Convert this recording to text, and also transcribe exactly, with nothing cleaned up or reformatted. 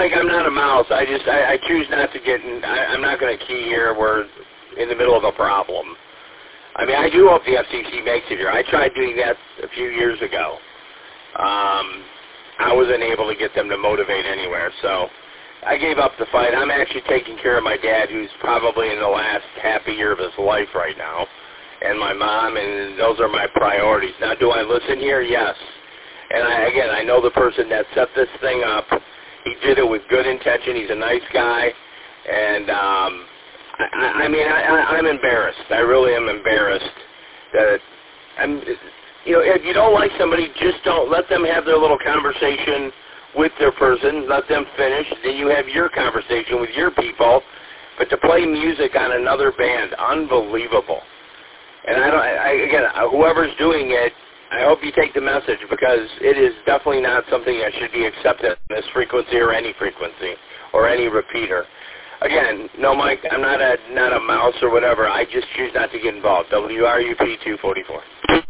Mike, I'm not a mouse. I just, I, I choose not to get in, I, I'm not going to key here. We're in the middle of a problem. I mean, I do hope the F C C makes it here. I tried doing that a few years ago. Um, I wasn't able to get them to motivate anywhere, so I gave up the fight. I'm actually taking care of my dad, who's probably in the last happy year of his life right now, and my mom, and those are my priorities. Now, do I listen here? Yes. And I, again, I know the person that set this thing up. He did it with good intention. He's a nice guy, and um, I, I mean, I, I, I'm embarrassed. I really am embarrassed that I'm. You know, if you don't like somebody, just don't let them have their little conversation with their person. Let them finish. Then you have your conversation with your people. But to play music on another band, unbelievable. And I don't. I, again, whoever's doing it, I hope you take the message, because it is definitely not something that should be accepted in this frequency or any frequency or any repeater. Again, no, Mike, I'm not a not a mouse or whatever. I just choose not to get involved. W R U P two forty-four.